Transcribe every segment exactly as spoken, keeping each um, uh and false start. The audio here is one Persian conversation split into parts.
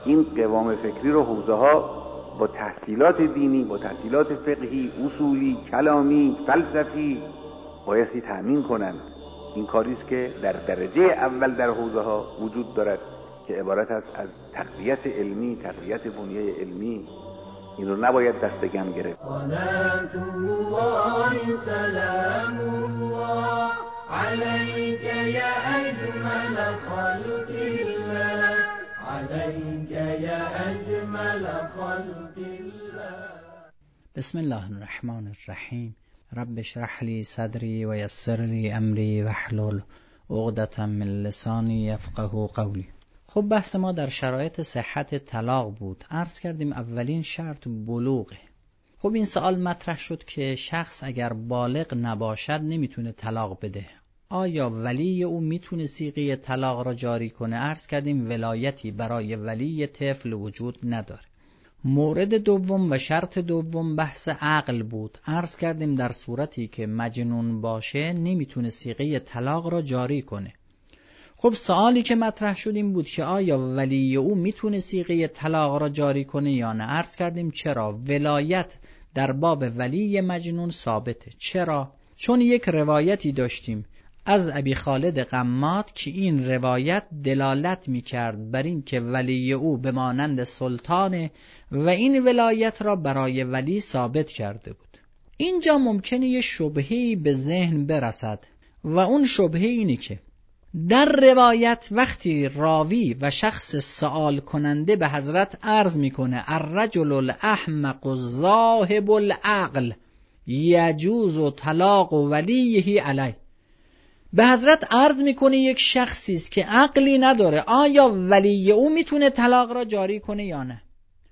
این قوام فکری رو حوزه ها با تحصیلات دینی، با تحصیلات فقهی، اصولی، کلامی، فلسفی بایستی تأمین کنند. این کاریست که در درجه اول در حوزه ها وجود دارد که عبارت است از تقویت علمی، تقویت بنیه علمی. این رو نباید دست کم گرفت. صلات الله سلام الله علیک یا اجمل خلق الله، علیک یا اجمل خلق الله. بسم الله الرحمن الرحیم. رب اشرح لی صدری و یسر لی امری واحلل عقدة من لسانی یفقهوا قولی. خب بحث ما در شرایط صحت طلاق بود. عرض کردیم اولین شرط بلوغه. خب این سوال مطرح شد که شخص اگر بالغ نباشد نمیتونه طلاق بده. آیا ولی او میتونه صیغه طلاق را جاری کنه؟ عرض کردیم ولایتی برای ولی طفل وجود نداره. مورد دوم و شرط دوم بحث عقل بود. عرض کردیم در صورتی که مجنون باشه نمیتونه صیغه طلاق را جاری کنه. خب سوالی که مطرح شد این بود که آیا ولی او میتونه صیغه طلاق را جاری کنه یا نه؟ عرض کردیم چرا؟ ولایت در باب ولی مجنون ثابته. چرا؟ چون یک روایتی داشتیم از ابی خالد قمات که این روایت دلالت میکرد بر این که ولی او به مانند سلطانه و این ولایت را برای ولی ثابت کرده بود. اینجا ممکنه یه شبهه‌ای به ذهن برسد و اون شبهه اینه که در روایت وقتی راوی و شخص سوال کننده به حضرت عرض میکنه الرجل الاحمق الذاهب العقل یجوز طلاق ولیه علیه، به حضرت عرض میکنه یک شخصی است که عقلی نداره، آیا ولی او میتونه طلاق را جاری کنه یا نه؟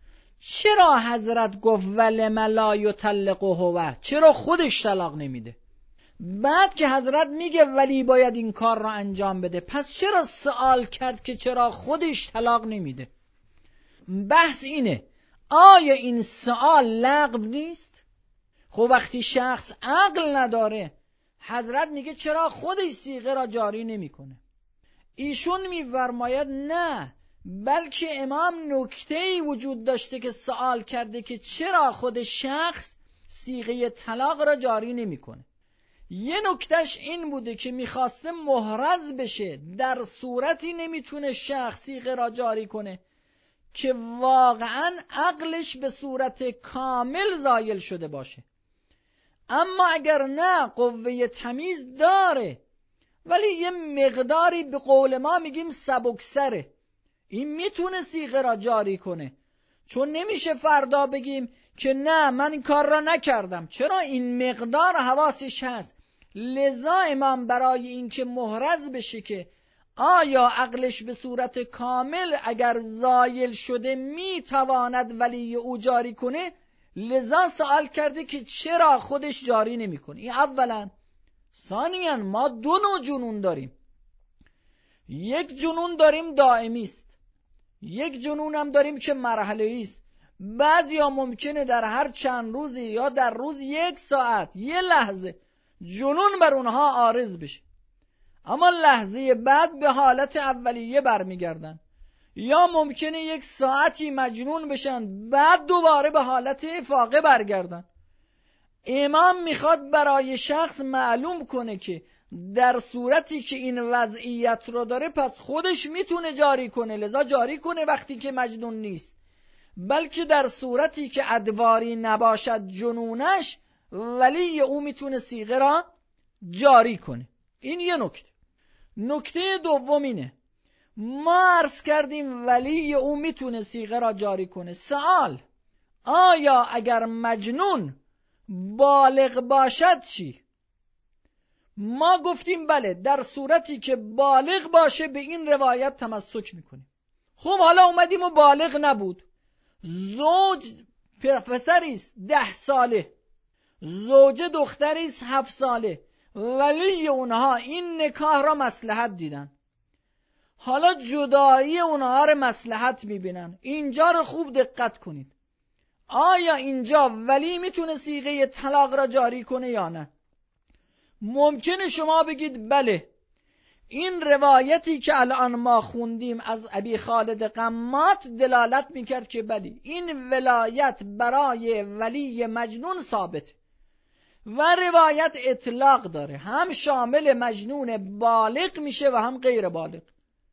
چرا حضرت گفت ولم لا یطلقه هو؟ چرا خودش طلاق نمیده؟ بعد که حضرت میگه ولی باید این کار را انجام بده، پس چرا سوال کرد که چرا خودش طلاق نمیده؟ بحث اینه آیا این سوال لغو نیست؟ خب وقتی شخص عقل نداره حضرت میگه چرا خودش صیغه را جاری نمیکنه؟ ایشون میفرماید نه، بلکه امام نکته‌ای وجود داشته که سوال کرده که چرا خود شخص صیغه طلاق را جاری نمیکنه. یه نکتهش این بوده که میخواسته محرز بشه در صورتی نمیتونه شخص صیغه را جاری کنه که واقعا عقلش به صورت کامل زایل شده باشه. اما اگر نه قوه تمیز داره ولی یه مقداری به قول ما میگیم سبکسره، این میتونه صیغه را جاری کنه. چون نمیشه فردا بگیم که نه من این کار را نکردم، چرا این مقدار حواسش هست. لذا امام برای اینکه محرز بشه که آیا عقلش به صورت کامل اگر زایل شده میتواند ولی او جاری کنه، لذا سوال کرده که چرا خودش جاری نمیکنه. این اولا. ثانیاً ما دو نوع جنون داریم. یک جنون داریم دائمی است، یک جنون هم داریم که مرحله‌ای است. بعضیا ممکنه در هر چند روزی یا در روز یک ساعت یه لحظه جنون بر اونها عارض بشه، اما لحظه بعد به حالت اولیه برمیگردن. یا ممکنه یک ساعتی مجنون بشن بعد دوباره به حالت افاقه برگردن. امام میخواد برای شخص معلوم کنه که در صورتی که این وضعیت رو داره پس خودش میتونه جاری کنه، لذا جاری کنه وقتی که مجنون نیست، بلکه در صورتی که ادواری نباشد جنونش ولی او میتونه صیغه را جاری کنه. این یه نکته. نکته دوم اینه ما عرض کردیم ولی او میتونه صیغه را جاری کنه. سوال آیا اگر مجنون بالغ باشد چی؟ ما گفتیم بله، در صورتی که بالغ باشه به این روایت تمسک میکنیم. خب حالا اومدیم و بالغ نبود، زوج پسریست ده ساله، زوجه دختریست هفت ساله، ولی اونها این نکاح را مصلحت دیدن، حالا جدایی اونها را مصلحت میبینن. اینجا رو خوب دقت کنید، آیا اینجا ولی میتونه صیغه طلاق را جاری کنه یا نه؟ ممکنه شما بگید بله، این روایتی که الان ما خوندیم از ابی خالد قمات دلالت میکرد که بلی این ولایت برای ولی مجنون ثابت و روایت اطلاق داره، هم شامل مجنون بالغ میشه و هم غیر بالغ.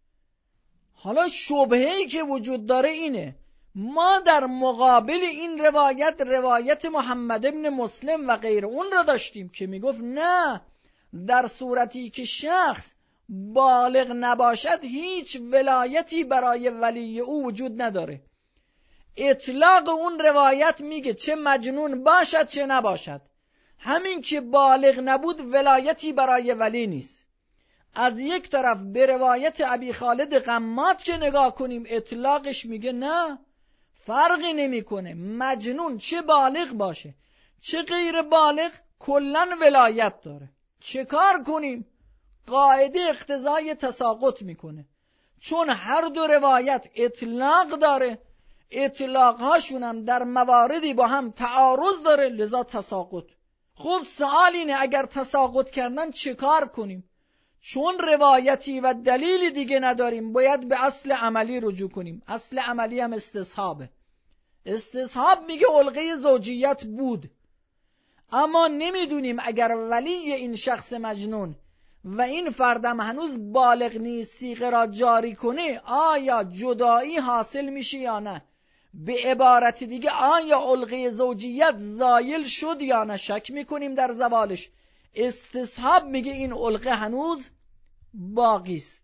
حالا شبهه‌ای که وجود داره اینه، ما در مقابل این روایت روایت محمد ابن مسلم و غیر اون را داشتیم که میگفت نه، در صورتی که شخص بالغ نباشد هیچ ولایتی برای ولی او وجود نداره. اطلاق اون روایت میگه چه مجنون باشد چه نباشد، همین که بالغ نبود ولایتی برای ولی نیست. از یک طرف به روایت ابی خالد قمات که نگاه کنیم اطلاقش میگه نه، فرقی نمیکنه، مجنون چه بالغ باشه چه غیر بالغ کلن ولایت داره. چه کار کنیم؟ قاعده اقتضای تساقط میکنه، چون هر دو روایت اطلاق داره، اطلاق هاشون هم در مواردی با هم تعارض داره، لذا تساقط. خب سوال اینه اگر تساقط کردن چه کار کنیم؟ چون روایتی و دلیلی دیگه نداریم باید به اصل عملی رجوع کنیم. اصل عملی هم استصحابه. استصحاب میگه علقه زوجیت بود، اما نمیدونیم اگر ولی این شخص مجنون و این فردم هنوز بالغ نیست صیغه را جاری کنه آیا جدایی حاصل میشه یا نه. به عبارت دیگه آیا علقه زوجیت زایل شد یا نه، شک میکنیم در زوالش. استصحاب میگه این علقه هنوز باقی است.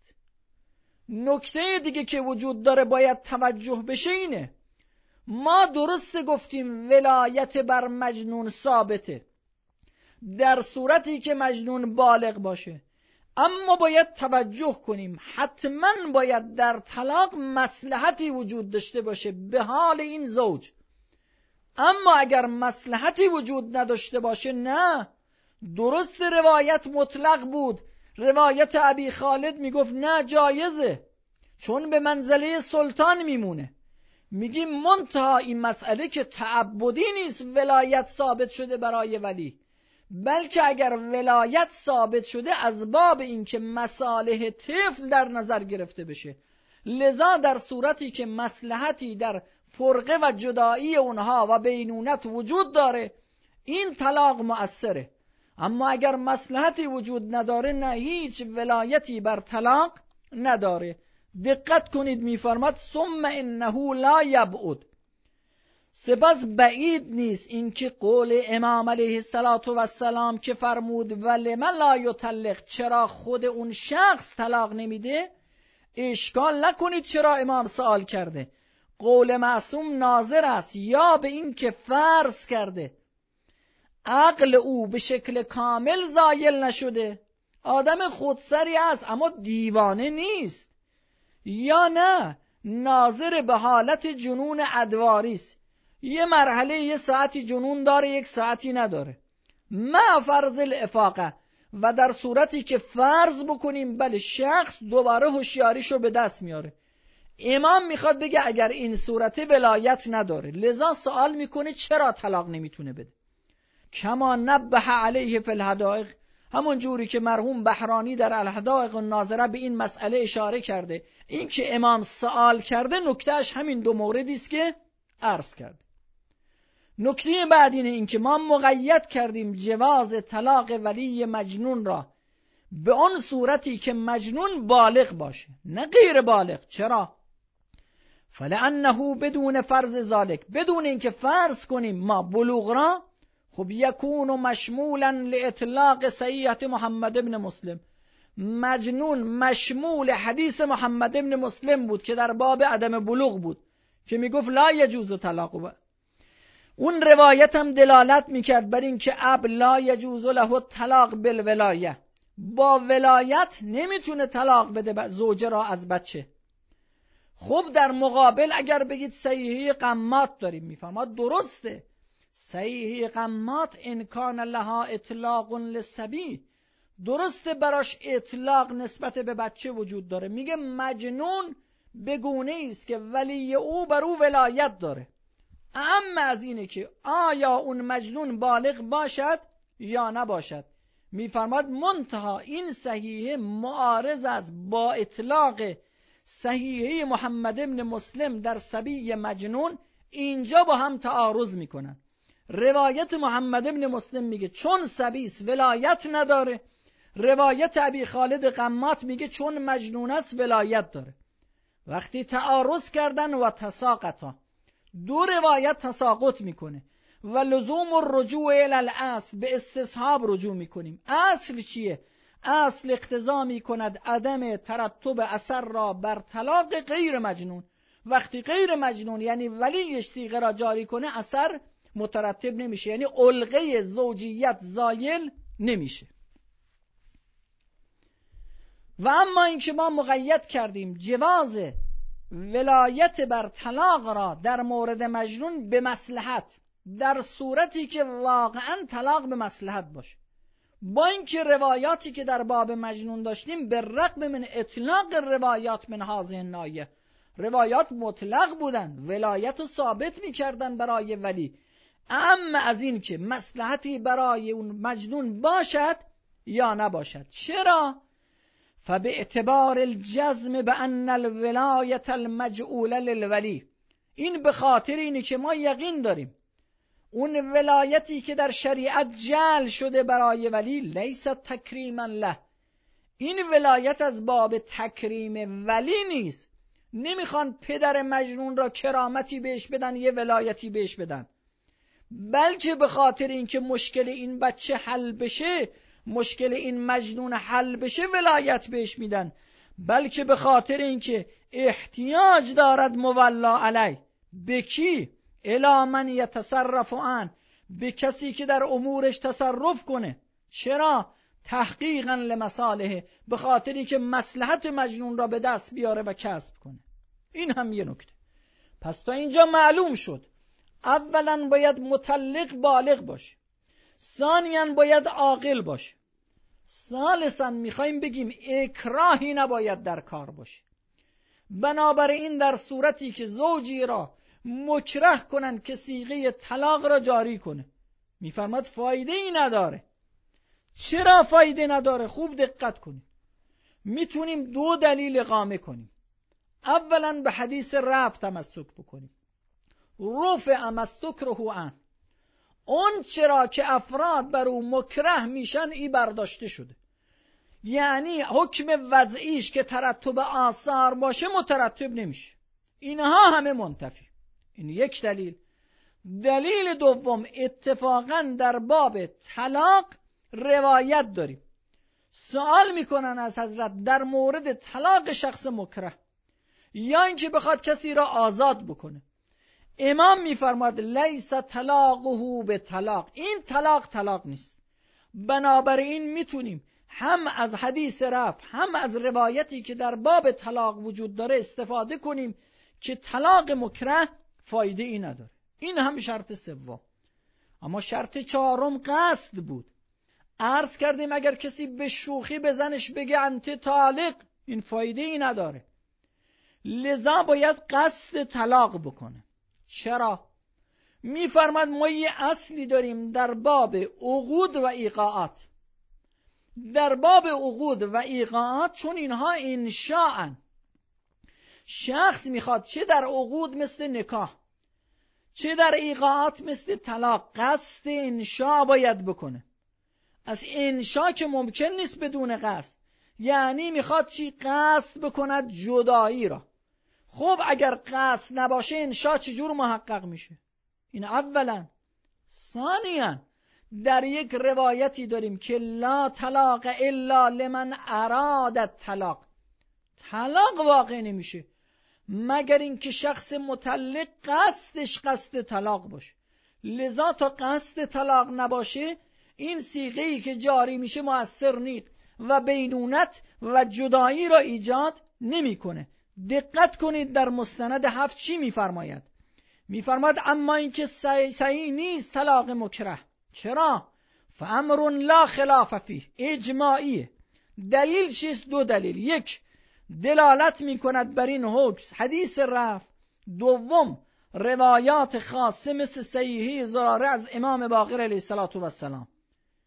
نکته دیگه که وجود داره باید توجه بشه اینه، ما درست گفتیم ولایت بر مجنون ثابته در صورتی که مجنون بالغ باشه، اما باید توجه کنیم حتما باید در طلاق مصلحتی وجود داشته باشه به حال این زوج. اما اگر مصلحتی وجود نداشته باشه نه. درست روایت مطلق بود، روایت ابی خالد میگفت نه جایزه چون به منزله سلطان میمونه. میگیم منتها این مسئله که تعبدی نیست ولایت ثابت شده برای ولی، بلکه اگر ولایت ثابت شده از باب این که مصالح طفل در نظر گرفته بشه، لذا در صورتی که مصلحتی در فرقه و جدایی اونها و بینونت وجود داره این طلاق مؤثره. اما اگر مصلحتی وجود نداره نه، هیچ ولایتی بر طلاق نداره. دقت کنید میفرماد ثم انه لا یبعد، سپس بعید نیست اینکه قول امام علیه السلام که فرمود ولم لا یطلق، چرا خود اون شخص طلاق نمیده. اشکال نکنید چرا امام سوال کرده. قول معصوم ناظر است یا به این که فرض کرده عقل او به شکل کامل زایل نشده، آدم خودسری است اما دیوانه نیست، یا نه ناظر به حالت جنون ادواری است، یه مرحله یه ساعتی جنون داره یک ساعتی نداره، ما فرض الافاقه. و در صورتی که فرض بکنیم بله شخص دوباره هوشیاریشو به دست میاره. امام میخواد بگه اگر این صورت ولایت نداره، لذا سوال میکنه چرا طلاق نمیتونه بده. کما نبه علیه فی الحدائق، همون جوری که مرحوم بحرانی در الحدائق الناظره به این مسئله اشاره کرده. این که امام سوال کرده نکتهش همین دو موردی است که عرض کرد. نکته بعد اینه این که ما مقید کردیم جواز طلاق ولی مجنون را به آن صورتی که مجنون بالغ باشه نه غیر بالغ. چرا؟ فلانه بدون فرض ذالک، بدون اینکه فرض کنیم ما بلوغ را، خب یکون مشمولا لاطلاق صحیحه محمد ابن مسلم، مجنون مشمول حدیث محمد ابن مسلم بود که در باب عدم بلوغ بود که میگفت لا یجوز طلاق. اون روایت هم دلالت میکرد بر این که اب لا یجوز له طلاق بالولایه، با ولایت نمیتونه طلاق بده زوجه را از بچه. خب در مقابل اگر بگید صحیحه قمات داریم، میفهمد درسته صحیحه قمات ان کان لها اطلاق للصبی، درسته براش اطلاق نسبت به بچه وجود داره. میگه مجنون بگونه است که ولی او بر او ولایت داره. اما از اینه که آیا اون مجنون بالغ باشد یا نباشد، میفرماد منتها این صحیحه معارض از با اطلاق صحیحه محمد ابن مسلم در صبی مجنون، اینجا با هم تعارض میکنن. روایت محمد ابن مسلم میگه چون صبیست ولایت نداره، روایت ابی خالد قمات میگه چون مجنون است ولایت داره. وقتی تعارض کردن و تساقطا، دو روایت تساقط میکنه و لزوم الرجوع الی الاصل، به استصحاب رجوع میکنیم. اصل چیه؟ اصل اقتضا میکند عدم ترتب اثر را بر طلاق غیر مجنون. وقتی غیر مجنون یعنی ولیش صیغه را جاری کنه اثر مترتب نمیشه، یعنی علقه زوجیت زایل نمیشه. و اما اینکه ما مقید کردیم جواز ولایت بر طلاق را در مورد مجنون به مصلحت، در صورتی که واقعا طلاق به مصلحت باشه، با اینکه روایاتی که در باب مجنون داشتیم به رغم من اطلاق روایات من هذه النایه، روایات مطلق بودن، ولایت رو ثابت میکردن برای ولی، اما از این که مصلحتی برای اون مجنون باشد یا نباشد. چرا؟ فباعتبار الجزم بان الولایت المجعوله للولی، این به خاطر اینه که ما یقین داریم اون ولایتی که در شریعت جعل شده برای ولی لیست تکریما له، این ولایت از باب تکریم ولی نیست. نمیخوان پدر مجنون را کرامتی بهش بدن یه ولایتی بهش بدن، بلکه به خاطر اینکه مشکل این بچه حل بشه، مشکل این مجنون حل بشه ولایت بهش میدن، بلکه به خاطر اینکه احتیاج دارد مولا علی. به کی؟ الی من یتصرف عن، به کسی که در امورش تصرف کنه. چرا؟ تحقیقا لمصالحه، به خاطر اینکه مصلحت مجنون را به دست بیاره و کسب کنه. این هم یه نکته. پس تا اینجا معلوم شد اولا باید مطلق بالغ باشه، ثانیاً باید عاقل باشه، ثالثاً میخوایم بگیم اکراهی نباید در کار باشه. بنابراین در صورتی که زوجی را مکره کنن که صیغه طلاق را جاری کنه، میفرماد فایده ای نداره. چرا فایده نداره؟ خوب دقت کنید. میتونیم دو دلیل اقامه کنیم. اولا به حدیث رفع تمسک بکنیم، رفع مستکره عن، اون چرا که افراد بر او مکره میشن ای برداشته شده، یعنی حکم وضعیش که ترتب آثار باشه مترتب نمیشه، اینها همه منتفی. این یک دلیل. دلیل دوم، اتفاقا در باب طلاق روایت داریم، سوال میکنن از حضرت در مورد طلاق شخص مکره، یا اینکه بخواد کسی را آزاد بکنه، امام میفرماد لیس طلاقه به طلاق، این طلاق طلاق نیست. بنابراین میتونیم هم از حدیث رفع هم از روایتی که در باب طلاق وجود داره استفاده کنیم که طلاق مکره فایده ای نداره. این هم شرط سوم. اما شرط چهارم قصد بود. عرض کردیم اگر کسی به شوخی به زنش بگه انت طالق، این فایده ای نداره، لذا باید قصد طلاق بکنه. چرا؟ میفرماد ما یه اصلی داریم در باب عقود و ایقاعات. در باب عقود و ایقاعات چون اینها انشاءن، شخص میخواد چه در عقود مثل نکاح چه در ایقاعات مثل طلاق قصد انشاء باید بکنه. از انشاء که ممکن نیست بدون قصد، یعنی میخواد چی؟ قصد بکند جدایی را. خب اگر قصد نباشه انشاء چجور محقق میشه؟ این اولا. ثانیاً در یک روایتی داریم که لا طلاق الا لمن اراد طلاق، طلاق واقع نمیشه مگر اینکه شخص مطلق قصدش قصد طلاق باشه. لذا تا قصد طلاق نباشه این صیغه‌ای که جاری میشه مؤثر نیست و بینونت و جدایی را ایجاد نمیکنه. دقت کنید در مستند هفت چی میفرماید؟ میفرماید اما اینکه صحیح نیست طلاق مکره. چرا؟ فامر لا خلاف فیه، اجماعیه. دلیل چیست؟ دو دلیل. یک، دلالت میکند بر این حکم حدیث رفع. دوم، روایات خاصه مثل صحیحه زراره از امام باقر علیه الصلاة و السلام.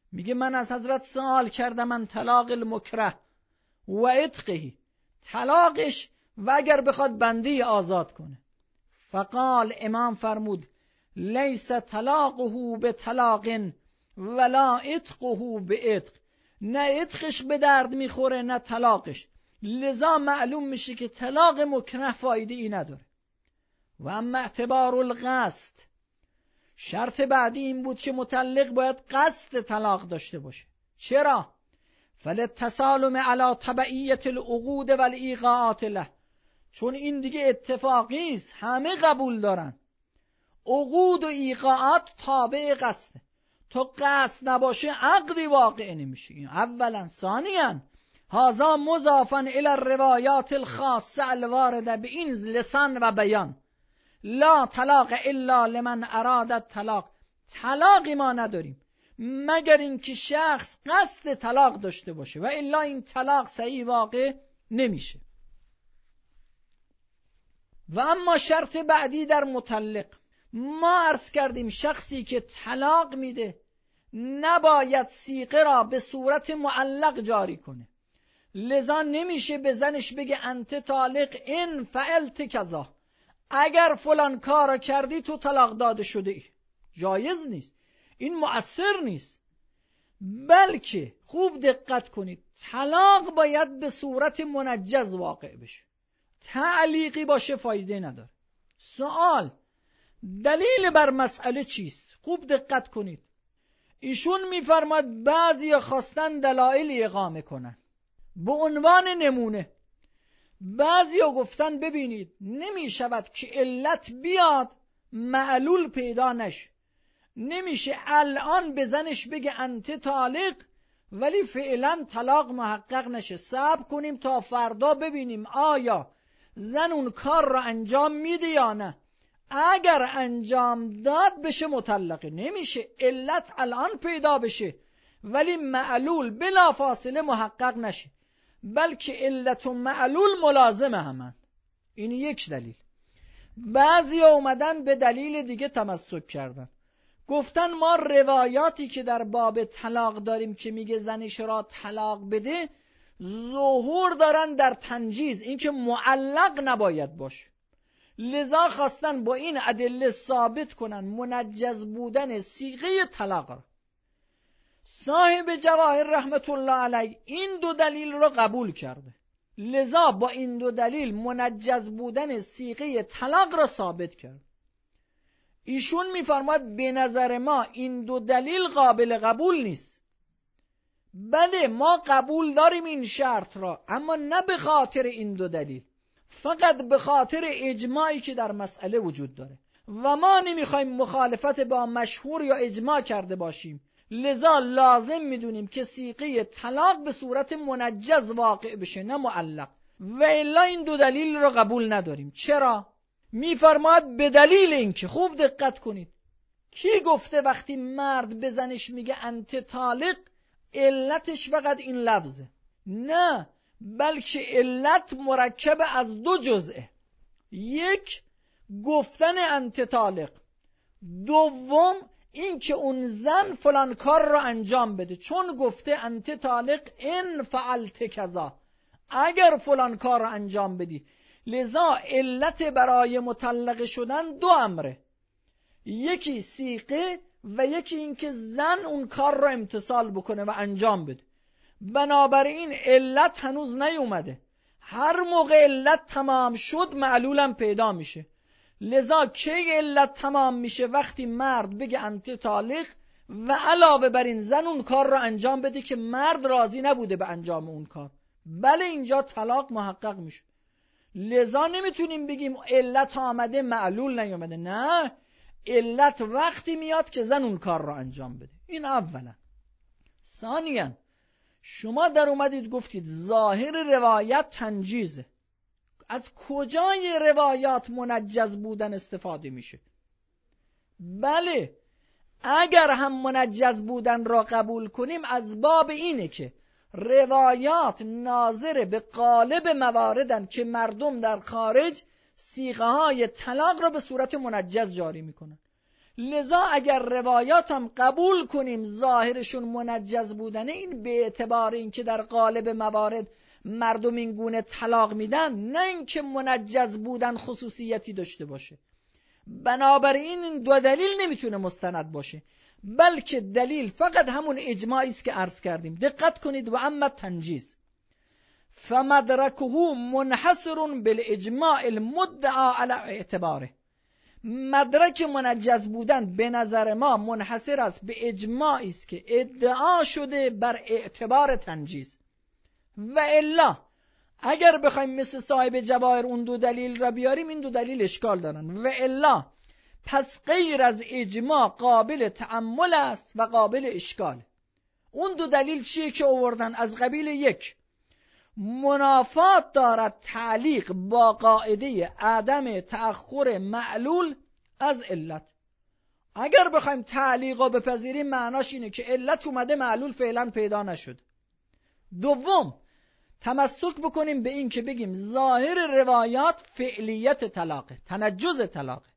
میگه من از حضرت سوال کردم من طلاق المکره و عتقه، طلاقش و اگر بخواد بنده آزاد کنه. فقال، امام فرمود لیس طلاقه به طلاق ولا عتقه به عتق، نه عتقش به درد میخوره نه طلاقش، لذا معلوم میشه که طلاق مکره فایده ای نداره. و اما اعتبار القصد، شرط بعدی این بود که مطلق باید قصد طلاق داشته باشه. چرا؟ فللتسالم علی تبعیت العقود والایقاعات له، چون این دیگه اتفاقی است، همه قبول دارن. عقود و ایقاعات تابع قصده، تو قصد نباشه عقدی واقع نمیشه. اولا. ثانیا هذا مضافا الی الروایات الخاصه الوارده به این لسان و بیان، لا طلاق الا لمن اراد الطلاق، طلاقی ما نداریم مگر اینکه شخص قصد طلاق داشته باشه و الا این طلاق صحیح واقع نمیشه. و اما شرط بعدی در مطلق، ما عرض کردیم شخصی که طلاق میده نباید صیغه را به صورت معلق جاری کنه، لذا نمیشه به زنش بگه انت طالق ان فعلت کذا، اگر فلان کارا کردی تو طلاق داده شده ای. جایز نیست، این مؤثر نیست. بلکه خوب دقت کنید، طلاق باید به صورت منجز واقع بشه، تعلیقی باشه فایده نداره. سوال، دلیل بر مسئله چیست؟ خوب دقت کنید. ایشون میفرماد بعضی خواستن دلایل اقامه کنن. به عنوان نمونه بعضی گفتن ببینید نمی شود که علت بیاد معلول پیدا نشه، نمیشه الان به زنش بگه انت طالق ولی فعلا طلاق محقق نشه، صبر کنیم تا فردا ببینیم آیا زن اون کار را انجام میده یا نه، اگر انجام داد بشه مطلقه. نمیشه علت الان پیدا بشه ولی معلول بلا فاصله محقق نشه، بلکه علت و معلول ملازم همند. این یک دلیل. بعضی اومدن به دلیل دیگه تمسک کردن، گفتن ما روایاتی که در باب طلاق داریم که میگه زنش را طلاق بده ظهور دارن در تنجیز، این که معلق نباید باشه، لذا خواستن با این ادله ثابت کنن منجز بودن صیغه طلاق را. صاحب جواهر رحمت الله علیه این دو دلیل را قبول کرده، لذا با این دو دلیل منجز بودن صیغه طلاق را ثابت کرد. ایشون میفرماد به نظر ما این دو دلیل قابل قبول نیست. بله ما قبول داریم این شرط را، اما نه به خاطر این دو دلیل، فقط به خاطر اجماعی که در مسئله وجود داره و ما نمیخوایم مخالفت با مشهور یا اجماع کرده باشیم، لذا لازم میدونیم که صیغه طلاق به صورت منجز واقع بشه نه معلق، و الا این دو دلیل را قبول نداریم. چرا؟ میفرماد به دلیل اینکه، خوب دقت کنید، کی گفته وقتی مرد به زنش میگه انت طالق علتش فقط این لفظه؟ نه، بلکه علت مرکب از دو جزئه، یک گفتن انت طالق، دوم این که اون زن فلان کار را انجام بده، چون گفته انت طالق ان فعلت کذا، اگر فلان کار را انجام بدی. لذا علت برای مطلقه شدن دو امره، یکی صیغه و یکی این که زن اون کار را امتثال بکنه و انجام بده. بنابراین علت هنوز نیومده، هر موقع علت تمام شد معلولم پیدا میشه. لذا کی علت تمام میشه؟ وقتی مرد بگه انت طالق و علاوه بر این زن اون کار را انجام بده که مرد راضی نبوده به انجام اون کار، بله اینجا طلاق محقق میشه. لذا نمیتونیم بگیم علت آمده معلول نیومده، نه، علت وقتی میاد که زن اون کار را انجام بده. این اولا. ثانیا شما در اومدید گفتید ظاهر روایت تنجیزه. از کجای روایات منجز بودن استفاده میشه؟ بله اگر هم منجز بودن را قبول کنیم از باب اینه که روایات ناظر به قالب مواردن که مردم در خارج صیغه های طلاق را به صورت منجز جاری میکنن، لذا اگر روایاتم قبول کنیم ظاهرشون منجز بودنه، این به اعتبار اینکه در قالب موارد مردم این گونه طلاق میدن، نه اینکه منجز بودن خصوصیتی داشته باشه. بنابراین این دو دلیل نمیتونه مستند باشه، بلکه دلیل فقط همون اجماعی است که عرض کردیم. دقت کنید، و اما تنجیز فمدرکه منحصر بالاجماع المدعا علی اعتباره. مدرک منجز بودن به نظر ما منحصر است به اجماعی است که ادعا شده بر اعتبار تنجیز. و الا اگر بخوایم مثل صاحب جواهر اون دو دلیل را بیاریم، این دو دلیل اشکال دارن. و الا پس غیر از اجماع قابل تأمل است و قابل اشکال. اون دو دلیل چیه که آوردن؟ از قبیل یک، منافات دارد تعلیق با قاعده عدم تأخر معلول از علت. اگر بخوایم تعلیق رو بپذیریم معناش اینه که علت اومده معلول فعلا پیدا نشد. دوم، تمسک بکنیم به این که بگیم ظاهر روایات فعلیت طلاقه، تنجز طلاقه.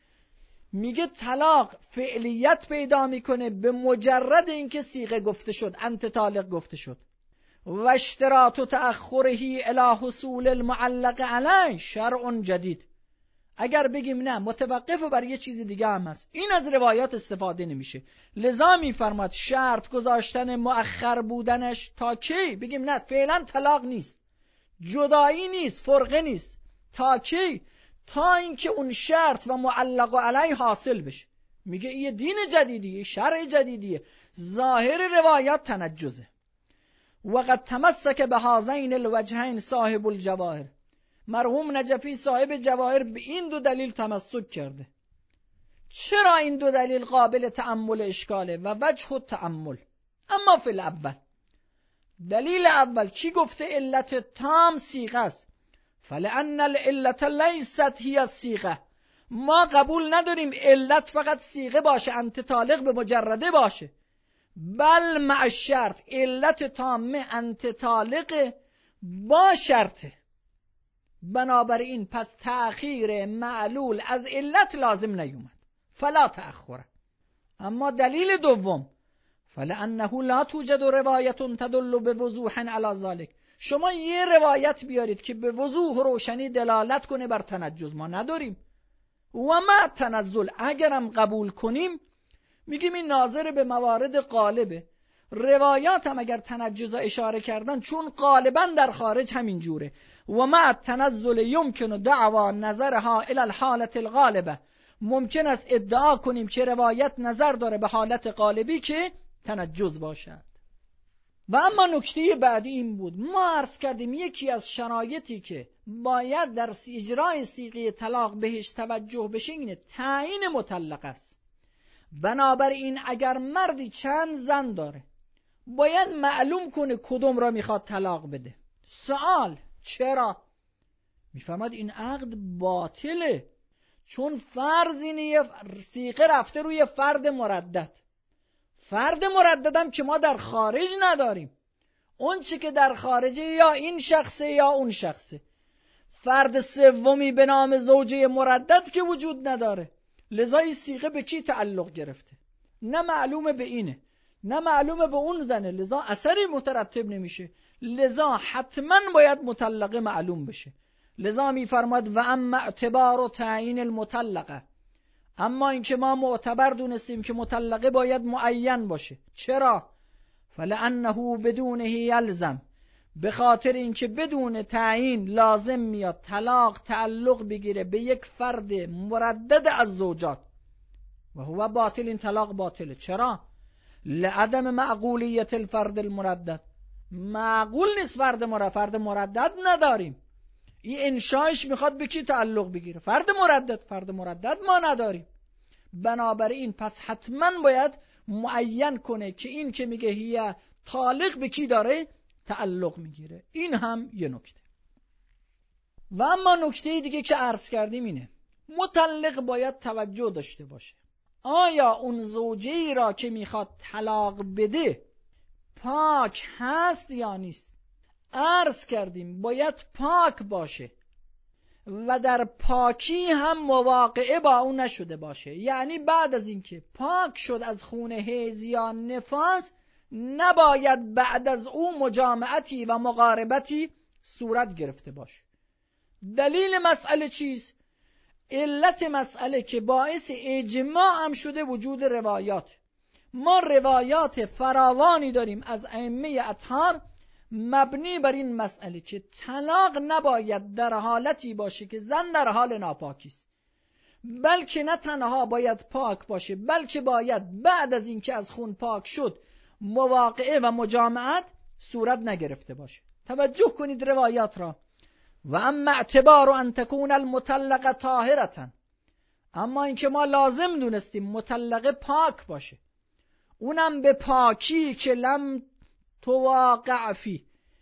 میگه طلاق فعلیت پیدا میکنه به مجرد اینکه صیغه گفته شد، انت طالق گفته شد. و اشتراط تأخره الی حصول المعلق علیه شرع جدید. اگر بگیم نه متوقف بر یه چیزی دیگه هم هست، این از روایات استفاده نمیشه. لذا میفرماد شرط گذاشتن مؤخر بودنش تا کی؟ بگیم نه فعلا طلاق نیست، جدایی نیست، فرقه نیست. تا کی؟ تا اینکه اون شرط و معلق علیه حاصل بشه. میگه این دین جدیدیه، شرع جدیدیه. ظاهر روایات تنجزه. وقد تمسک به هذین الوجهین صاحب الجواهر. مرحوم نجفی صاحب جواهر به این دو دلیل تمسک کرده. چرا این دو دلیل قابل تأمل اشکاله و وجه التأمل؟ اما فی الاول، دلیل اول کی گفته علت تام صیغه است؟ فلان العلت لیست هی الصیغه. ما قبول نداریم علت فقط صیغه باشه، انت طالق به مجرده باشه، بل مع الشرط، علت تامه انت طالق با شرطه. بنابراین پس تأخیر معلول از علت لازم نیومد، فلا تأخره. اما دلیل دوم، فلانه لا توجد روایت تدل بوضوح علی ذلك. شما یه روایت بیارید که به وضوح و روشنی دلالت کنه بر تنجز، ما نداریم. و ما تنزل اگرم قبول کنیم میگیم این ناظر به موارد غالبه. روایات هم اگر تنجز اشاره کردن چون غالبا در خارج همین جوره. و ما تنزل یمکن دعوا نظرها الى الحالت الغالبه. ممکن است ادعا کنیم که روایت نظر داره به حالت غالبی که تنجز باشد. و اما نکته بعدی این بود، ما عرض کردیم یکی از شرایطی که باید در اجرای صیغه طلاق بهش توجه بشه اینه تعیین مطلق است. بنابراین اگر مردی چند زن داره باید معلوم کنه کدوم را میخواد طلاق بده. سوال چرا؟ میفهمد این عقد باطله، چون فرض اینه صیغه رفته روی فرد مردد. فرد مرددم که ما در خارج نداریم، اون چی که در خارجه یا این شخصه یا اون شخصه. فرد سومی به نام زوجه مردد که وجود نداره. لذا این صیغه به کی تعلق گرفته؟ نه معلومه به اینه نه معلومه به اون زنه، لذا اثری مترتب نمیشه. لذا حتما باید مطلقه معلوم بشه. لذا میفرماد و اما اعتبار و تعیین المطلقه، اما اینکه ما معتبر دونستیم که مطلقه باید معین باشه. چرا؟ فلانه بدونه یلزم، به خاطر اینکه بدون تعیین لازم میاد طلاق تعلق بگیره به یک فرد مردد از زوجات و هو باطل. این طلاق باطله. چرا؟ لعدم معقولیت الفرد المردد. معقول نیست فرد مردد، فرد مردد نداریم. این انشایش میخواد به کی تعلق بگیره؟ فرد مردد. فرد مردد ما نداریم. بنابراین پس حتما باید معین کنه که این که میگه هی طالق به کی داره تعلق میگیره. این هم یه نکته. و اما نکته دیگه که عرض کردیم اینه، مطلق باید توجه داشته باشه آیا اون زوجه‌ای را که میخواد طلاق بده پاک هست یا نیست. عرض کردیم باید پاک باشه و در پاکی هم مواقعه با اون نشده باشه. یعنی بعد از اینکه پاک شد از خون حیض یا نفاس، نباید بعد از او مجامعتی و مقاربتی صورت گرفته باشه. دلیل مسئله چیست؟ علت مسئله که باعث اجماع هم شده وجود روایات. ما روایات فراوانی داریم از ائمه اطهار مبنی بر این مسئله که طلاق نباید در حالتی باشه که زن در حال ناپاکی است، بلکه نه تنها باید پاک باشه، بلکه باید بعد از اینکه از خون پاک شد مواقعه و مجامعت صورت نگرفته باشه. توجه کنید روایات را. و اما اعتبار ان تكون المطلقه طاهرة، اما اینکه ما لازم دونستیم مطلقه پاک باشه، اونم به پاکی که لم تواقع فی،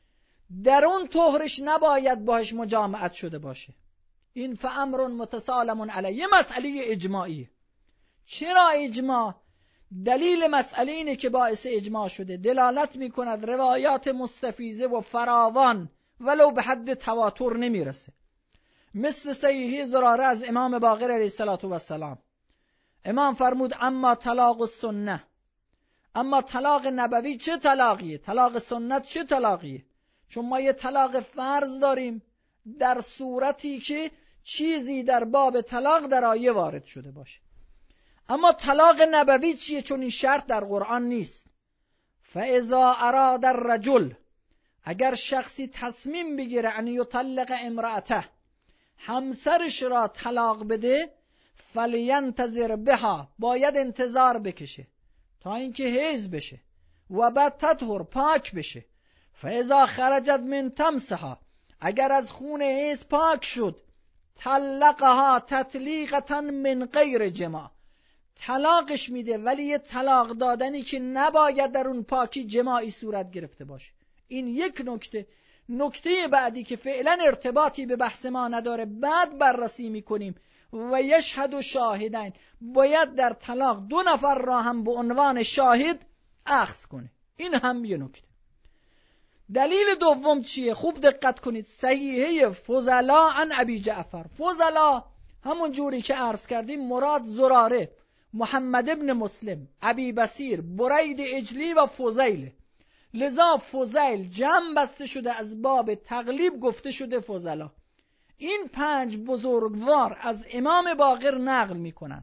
در اون طهرش نباید باش مجامعت شده باشه. این فامر متسالم علیه، مسئله اجماعیه. چرا اجماع؟ دلیل مسئله اینه که باعث اجماع شده دلالت میکند روایات مستفیضه و فراوان ولو به حد تواتر نمیرسه، مثل صحیح زراره از امام باقر علیه السلام. امام فرمود اما طلاق السنه، اما طلاق نبوی چه طلاقیه؟ طلاق سنت چه طلاقیه؟ چون ما یه طلاق فرض داریم در صورتی که چیزی در باب طلاق در آیه وارد شده باشه. اما طلاق نبوی چیه؟ چون این شرط در قرآن نیست. فاذا اراد الرجل، اگر شخصی تصمیم بگیره ان یطلق امرأته، همسرش را طلاق بده، فلینتظر بها، باید انتظار بکشه تا اینکه حیض بشه و بعد تطهر، پاک بشه. فاذا خرجت من تمسها، اگر از خون حیض پاک شد، طلقها تطلیقتا من غیر جماع، طلاقش میده، ولی یه طلاق دادنی که نباید در اون پاکی جماعی صورت گرفته باشه. این یک نکته. نکته بعدی که فعلا ارتباطی به بحث ما نداره، بعد بررسی میکنیم، و یشهد شاهدین، باید در طلاق دو نفر را هم به عنوان شاهد اخذ کنه. این هم یه نکته. دلیل دوم چیه؟ خوب دقت کنید. صحیحه فضلا عن ابی جعفر. فضلا همون جوری که عرض کردیم مراد زراره، محمد ابن مسلم، ابی بصیر، برید اجلی و فضیل. لذا فضیل جمع بسته شده از باب تقلیب گفته شده فضلا. این پنج بزرگوار از امام باقر نقل میکنن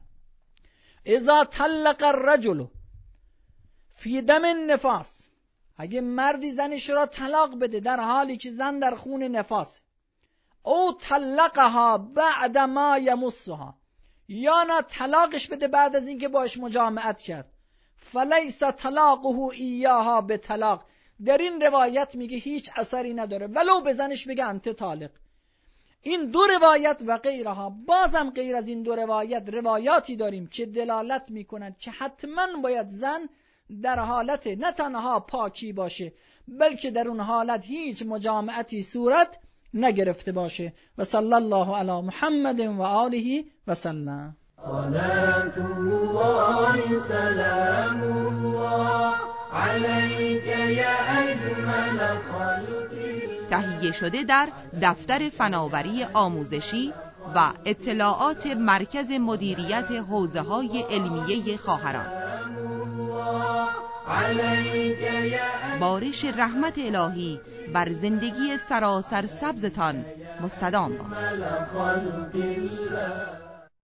اذا طلق الرجل فی دم النفاس، اگه مردی زنش را طلاق بده در حالی که زن در خون نفاس، او طلقها بعد ما یمسها، یا نه طلاقش بده بعد از اینکه باش مجامعت کرد، فلیس طلاقه ایاها به طلاق، در این روایت میگه هیچ اثری نداره ولو به زنش بگه انت طالق. این دو روایت و غیرها، بازم غیر از این دو روایت روایاتی داریم که دلالت میکنند که حتما باید زن در حالت نه تنها پاکی باشه، بلکه در اون حالت هیچ مجامعتی صورت نگرفته باشه. و صلی الله علی محمد و آله و سلم. صلاة الله سلام الله عليك يا أجمل خلق. تهیه شده در دفتر فناوری آموزشی و اطلاعات مرکز مدیریت حوزه‌های علمیه خواهران. بارش رحمت الهی بر زندگی سراسر سبزتان مستدام باد.